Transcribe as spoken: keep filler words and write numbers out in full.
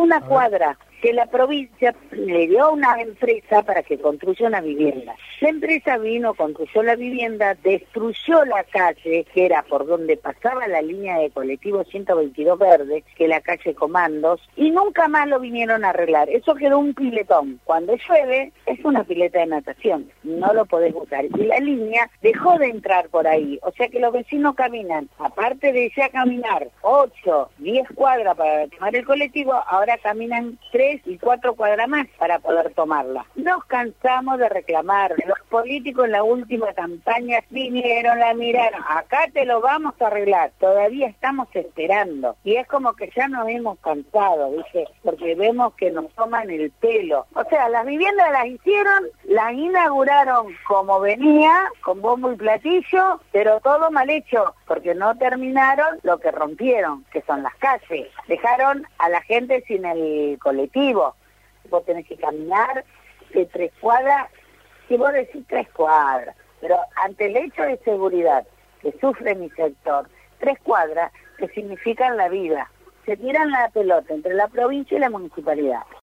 una cuadra que la provincia le dio a una empresa para que construya una vivienda. La empresa vino, construyó la vivienda, destruyó la calle, que era por donde pasaba la línea de colectivo ciento veintidós Verde, que es la calle Comandos, y nunca más lo vinieron a arreglar. Eso quedó un piletón. Cuando llueve, es una pileta de natación, no lo podés usar. Y la línea dejó de entrar por ahí, o sea que los vecinos caminan, aparte de ya caminar ocho, diez cuadras para tomar el colectivo, ahora caminan tres y cuatro cuadras más para poder tomarla. Nos cansamos de reclamar. Los políticos en la última campaña vinieron, la miraron, acá te lo vamos a arreglar, todavía estamos esperando. Y es como que ya nos hemos cansado, ¿viste? Porque vemos que nos toman el pelo. O sea, las viviendas las hicieron, las inauguraron como venía, con bombo y platillo, pero todo mal hecho, porque no terminaron lo que rompieron, que son las calles. Dejaron a la gente sin el colectivo. Vos tenés que caminar de tres cuadras, si vos decís tres cuadras, pero ante el hecho de seguridad que sufre mi sector, tres cuadras que significan la vida, se tiran la pelota entre la provincia y la municipalidad.